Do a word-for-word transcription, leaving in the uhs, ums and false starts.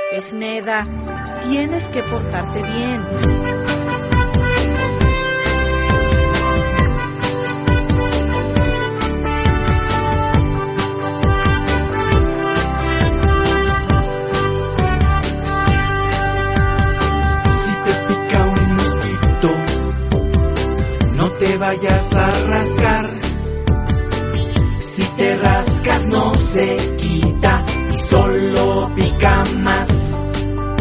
Esneda, tienes que portarte bien. Si te pica un mosquito, no te vayas a rascar. Si te rascas no se quita y solo pica más.